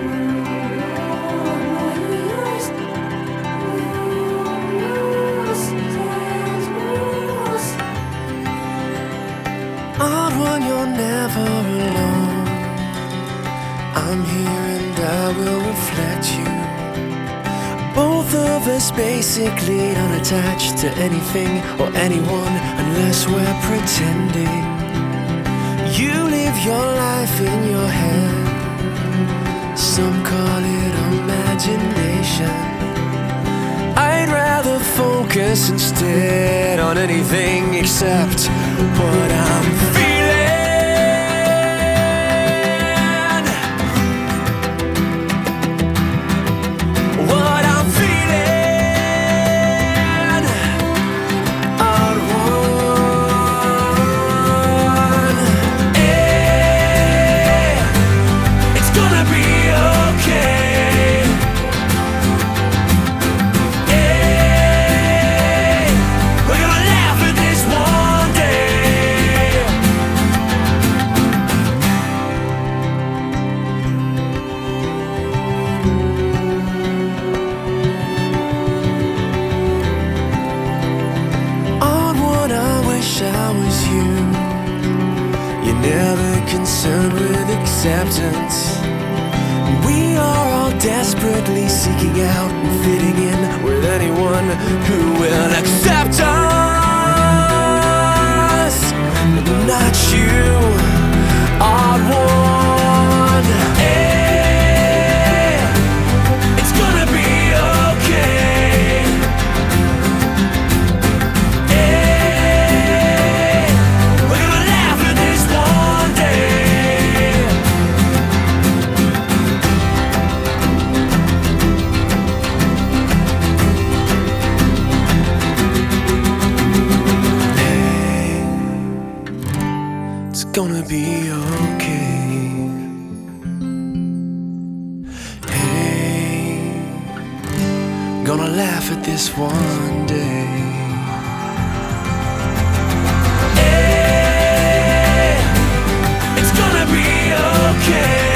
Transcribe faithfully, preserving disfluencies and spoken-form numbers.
Odd one, you're never alone. I'm here and I will reflect you. Both of us basically unattached to anything or anyone unless we're pretending. You live your life in your head. Some call it imagination. I'd rather focus instead on anything except what I'm feeling. What I'm feeling. Odd one. Hey, it's gonna be okay. I was you. You're never concerned with acceptance. We are all desperately seeking out and fitting in with anyone who will accept us, but not you. Odd one. Hey, it's gonna be okay. It's gonna be okay. Hey, gonna laugh at this one day. Hey, it's gonna be okay.